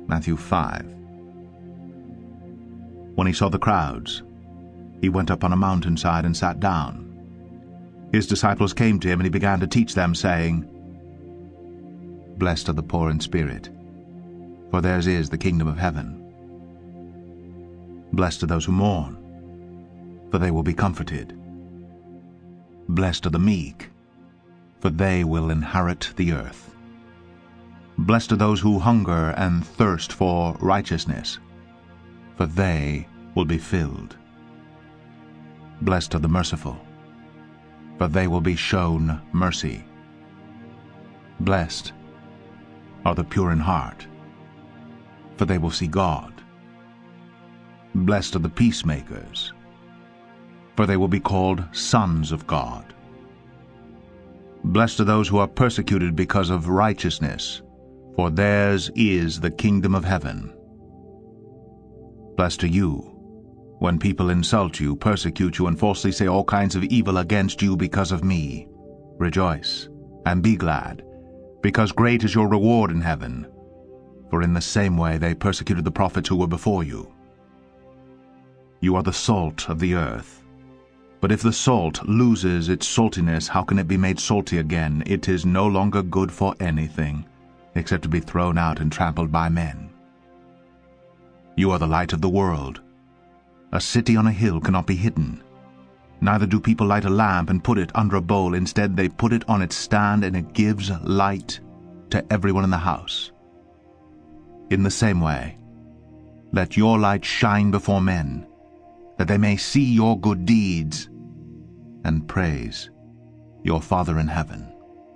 Matthew 5. When he saw the crowds, he went up on a mountainside and sat down. His disciples came to him, and he began to teach them, saying, Blessed are the poor in spirit, for theirs is the kingdom of heaven. Blessed are those who mourn, for they will be comforted. Blessed are the meek, for they will inherit the earth. Blessed are those who hunger and thirst for righteousness, for they will be filled. Blessed are the merciful, for they will be shown mercy. Blessed are the pure in heart, for they will see God. Blessed are the peacemakers, for they will be called sons of God. Blessed are those who are persecuted because of righteousness, for theirs is the kingdom of heaven. Blessed are you when people insult you, persecute you, and falsely say all kinds of evil against you because of me. Rejoice and be glad, because great is your reward in heaven. For in the same way they persecuted the prophets who were before you. You are the salt of the earth. But if the salt loses its saltiness, how can it be made salty again? It is no longer good for anything, except to be thrown out and trampled by men. You are the light of the world. A city on a hill cannot be hidden. Neither do people light a lamp and put it under a bowl. Instead, they put it on its stand, and it gives light to everyone in the house. In the same way, let your light shine before men, that they may see your good deeds and praise your Father in heaven.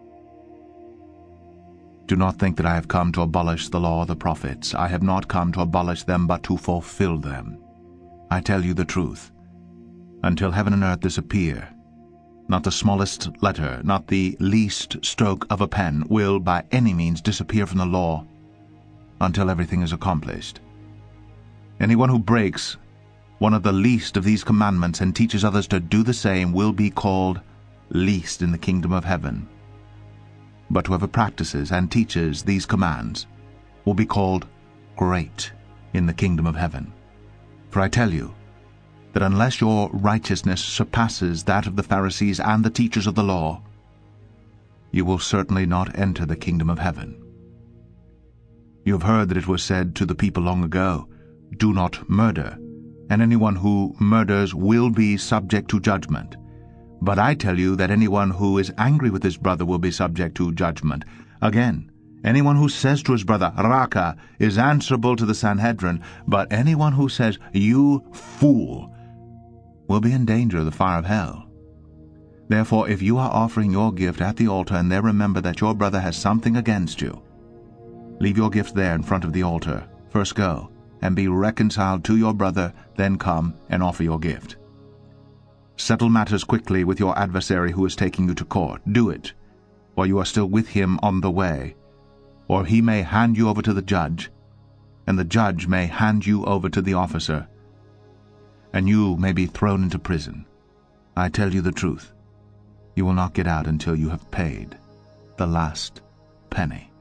Do not think that I have come to abolish the law of the prophets. I have not come to abolish them, but to fulfill them. I tell you the truth. Until heaven and earth disappear, not the smallest letter, not the least stroke of a pen will by any means disappear from the law until everything is accomplished. Anyone who breaks one of the least of these commandments and teaches others to do the same will be called least in the kingdom of heaven. But whoever practices and teaches these commands will be called great in the kingdom of heaven. For I tell you that unless your righteousness surpasses that of the Pharisees and the teachers of the law, you will certainly not enter the kingdom of heaven. You have heard that it was said to the people long ago, Do not murder, and anyone who murders will be subject to judgment. But I tell you that anyone who is angry with his brother will be subject to judgment. Again, anyone who says to his brother, Raka, is answerable to the Sanhedrin, but anyone who says, You fool, will be in danger of the fire of hell. Therefore, if you are offering your gift at the altar and there remember that your brother has something against you, leave your gift there in front of the altar. First go and be reconciled to your brother, then come and offer your gift. Settle matters quickly with your adversary who is taking you to court. Do it while you are still with him on the way, or he may hand you over to the judge, and the judge may hand you over to the officer, and you may be thrown into prison. I tell you the truth, you will not get out until you have paid the last penny.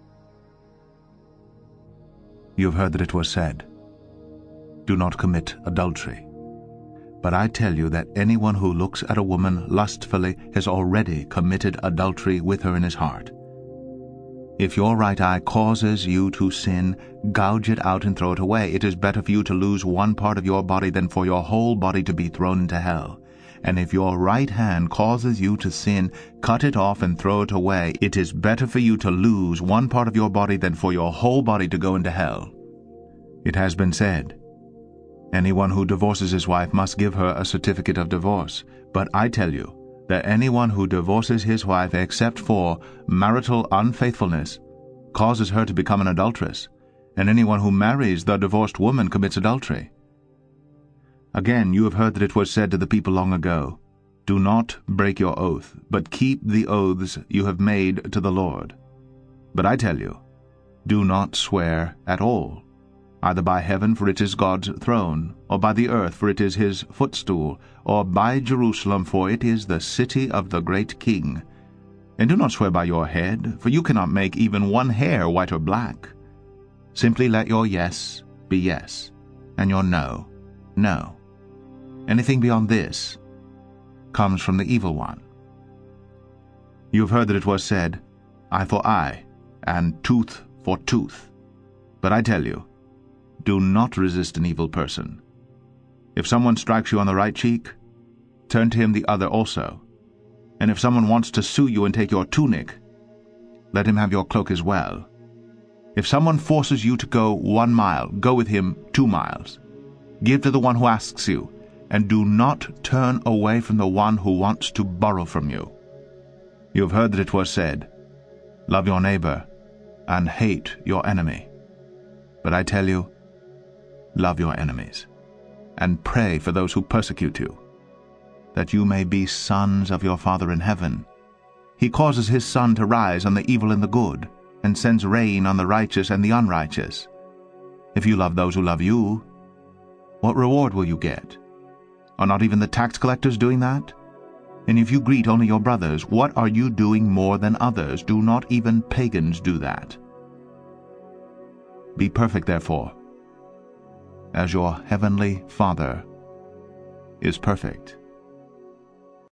You have heard that it was said, Do not commit adultery. But I tell you that anyone who looks at a woman lustfully has already committed adultery with her in his heart. If your right eye causes you to sin, gouge it out and throw it away. It is better for you to lose one part of your body than for your whole body to be thrown into hell. And if your right hand causes you to sin, cut it off and throw it away. It is better for you to lose one part of your body than for your whole body to go into hell. It has been said, Anyone who divorces his wife must give her a certificate of divorce. But I tell you that anyone who divorces his wife except for marital unfaithfulness causes her to become an adulteress, and anyone who marries the divorced woman commits adultery. Again, you have heard that it was said to the people long ago, Do not break your oath, but keep the oaths you have made to the Lord. But I tell you, do not swear at all, either by heaven, for it is God's throne, or by the earth, for it is his footstool, or by Jerusalem, for it is the city of the great King. And do not swear by your head, for you cannot make even one hair white or black. Simply let your yes be yes, and your no, no. Anything beyond this comes from the evil one. You have heard that it was said, eye for eye, and tooth for tooth. But I tell you, do not resist an evil person. If someone strikes you on the right cheek, turn to him the other also. And if someone wants to sue you and take your tunic, let him have your cloak as well. If someone forces you to go 1 mile, go with him 2 miles. Give to the one who asks you, and do not turn away from the one who wants to borrow from you. You have heard that it was said, love your neighbor and hate your enemy. But I tell you, love your enemies, and pray for those who persecute you, that you may be sons of your Father in heaven. He causes his sun to rise on the evil and the good, and sends rain on the righteous and the unrighteous. If you love those who love you, what reward will you get? Are not even the tax collectors doing that? And if you greet only your brothers, what are you doing more than others? Do not even pagans do that? Be perfect, therefore, as your heavenly Father is perfect.